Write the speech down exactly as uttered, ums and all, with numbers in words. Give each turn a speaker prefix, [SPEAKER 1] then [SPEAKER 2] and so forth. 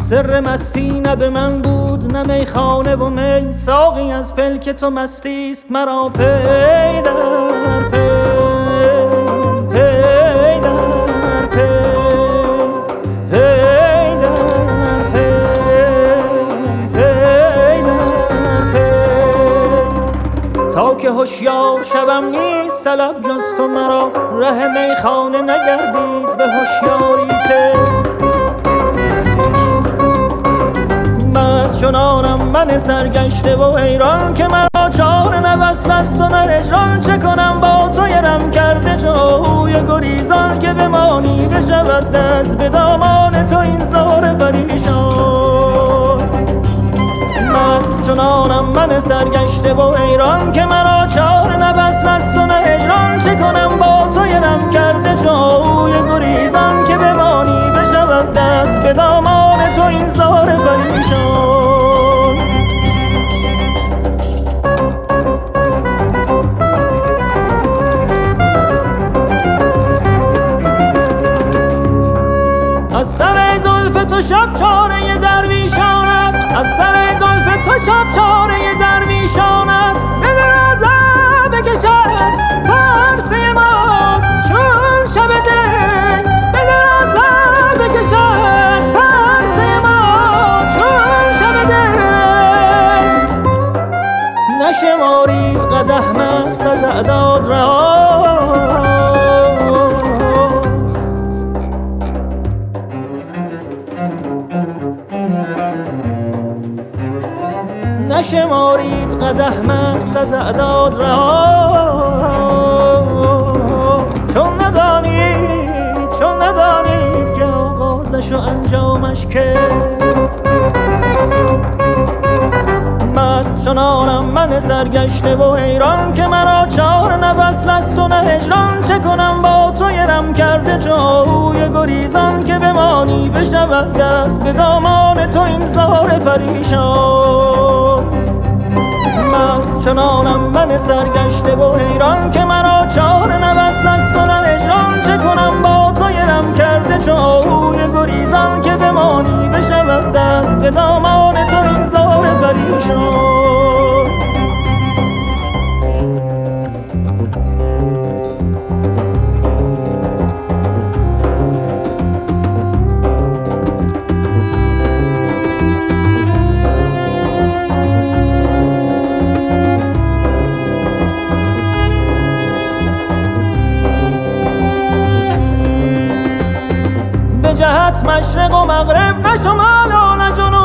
[SPEAKER 1] سر مستی نه به من بود نه میخانه و می، ساقی از پلک تو مستیست مرا پی در پی، پی در پی، پی در پی، پی در پی. تا که هوشیار شوم نیست طلب جز تو مرا، ره میخانه نگردید به هوشیاری ته. چنانم من سرگشته و حیران که مرا چاره نه وصل است و نه هجران. چه کنم با تو رم کرده چوی گریزان، که بمانی بشود دست به دامان تو این زار پریشان. مست چنانم من سرگشته و حیران که مرا چاره نه وصل است و نه هجران. چه کنم با تو رم کرده چوی گریزان، که بمانی بشود دست به دامان تو این زار پریشان. از سر زلف تو شب چاره درویشان است، از سر زلف تو شب چاره درویشان است. به درازه بکشد پرسه ما چون شب دل، به درازه بکشد پرسه ما چون شب دل. نشمارید قدح مست از اعداد رهاست، نشمارید قدح مست از اعداد رهاست. چون ندانید چون ندانید که آغازش و انجامش که. مست چنانم من سرگشته و حیران که مرا چاره نه وصل است و نه هجران. چه کنم با تو رم کرده جوی گریزان، که بمانی بشود دست به دامان تو این زار پریشان. مست چنانم من سرگشته و حیران که مرا چاره نه وصل است و نه هجران. چه کنم با تو رم کرده جوی گریزان، که بمانی بشود دست به دامان تو این زار پریشان. جهت مشرق و مغرب نه شمال و نه جنوب،